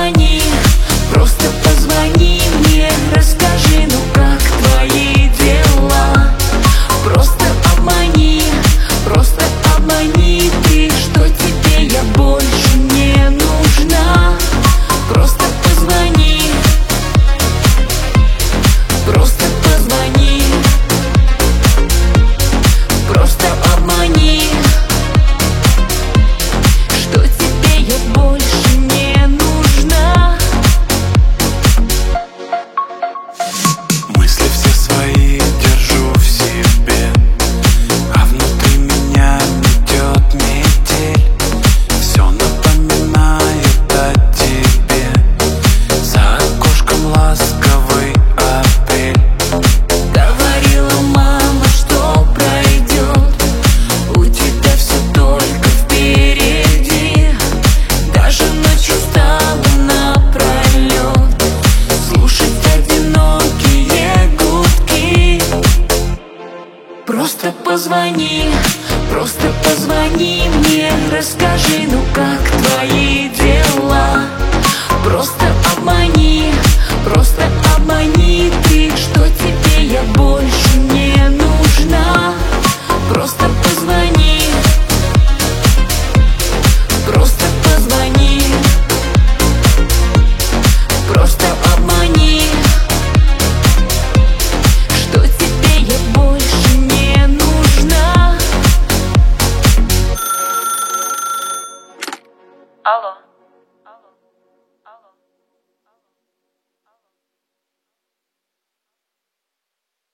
позвони, просто позвони мне, расскажи, ну как твои дела. Просто обмани ты, что тебе я больше не нужна. Просто позвони, просто позвони, просто обмани, что тебе я больше не нужна. Мысли все свои держу в себе, а внутри меня метет метель. Все напоминает о тебе, за окошком ласковый апрель. Говорила мама, что пройдет, у тебя все только впереди. Даже ночью стала напролет слушать одинокие гудки. Просто позвони мне, расскажи, ну как твои дела. Просто обмани ты, что тебе я больше не нужна. Просто позвони, просто позвони, просто обмани, что тебе я больше не нужна. Алло.